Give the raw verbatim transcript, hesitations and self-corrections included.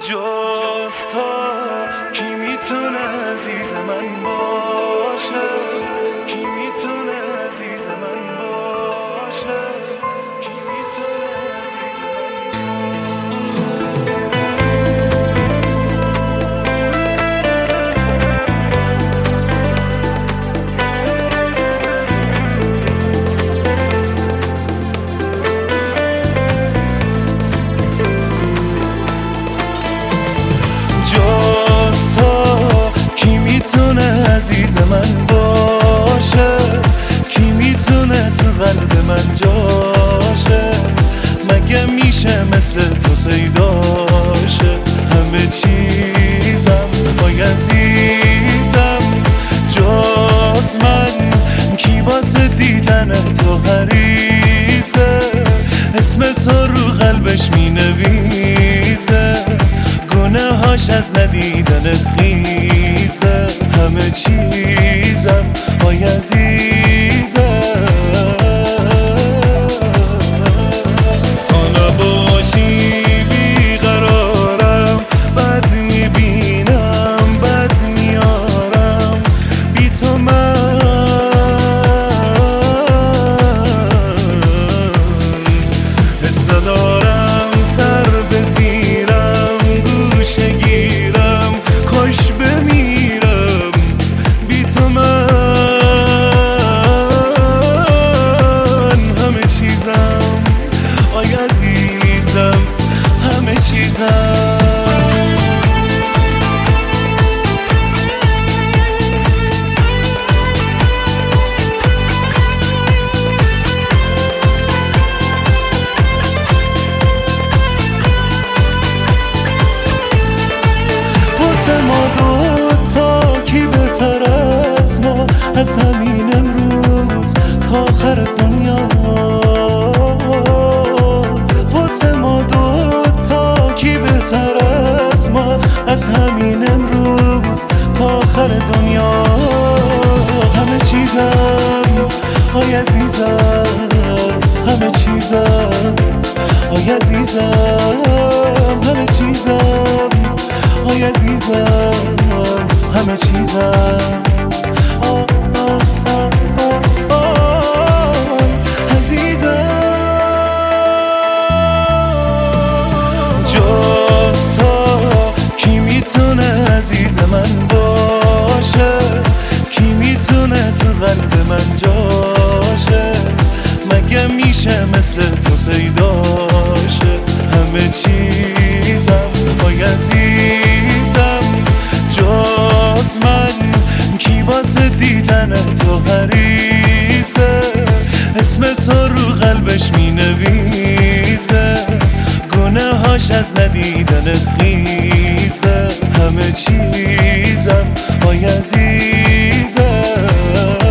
جز تو کی میتونه عزیز من باشه، کی میتونه عزیز من باشه، کی میتونه جز تو کی میتونه عزیز من باشه، کی میتونه تو قلب من جاشه، مگه میشه مثل تو پیداشه. همه چیزم وای عزیزم جز من، کی واسه دیدن تو حریصه، اسم تو رو قلبش مینویسه، گناهاش از ندیدنت خیزه. همه چیزم وای عزیزم تا نباشی بیقرارم، بد میبینم بد میارم، بی تو من حس ندارم سر بزیرم، گوشه گیرم خوش بمیرم، بی تو من همه چیزم آی عزیزم همه چیزم. ما دوتا کی بهتر از ما، از همین امروز تا آخر دنیا. واسه ما دوتا کی بهتر از ما، از همین امروز تا آخر دنیا. همه چیزم آی عزیزم همه چیزم آی عزیزم همه چیزم آی عزیزم همه چیزم آه آه آه آه آه عزیزم. جز تو کی میتونه عزیز من باشه، کی میتونه تو قلب من جاشه، مگه میشه مثل تو پیداشه. همه چیزم آی عزیزم جز من، کی واسه دیدن تو حریصه، اسم تو رو قلبش مینویسه، گناهاش از ندیدنت خیزه. همه چیزم آی عزیزم